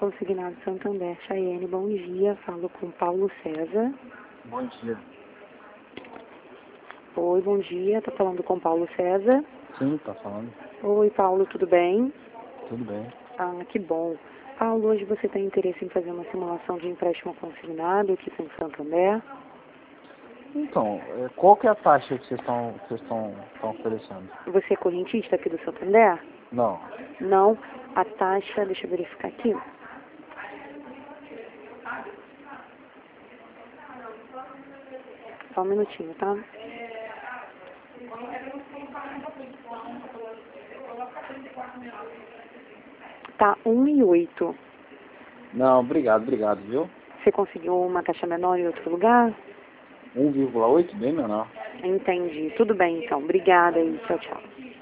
Consignado Santander, Chayenne, bom dia. Falo com Paulo César. Bom dia. Oi, bom dia. Tô falando com Paulo César. Sim, tá falando. Oi, Paulo, tudo bem? Tudo bem. Ah, que bom. Paulo, hoje você tem interesse em fazer uma simulação de empréstimo consignado aqui em Santander? Então, qual que é a taxa que vocês estão oferecendo? Você é correntista aqui do Santander? Não. Não. A taxa, deixa eu verificar aqui. Só um minutinho, tá? Tá 1,8. Não, obrigado, viu? Você conseguiu uma taxa menor em outro lugar? 1,8, bem menor. Entendi. Tudo bem, então. Obrigada e tchau, tchau.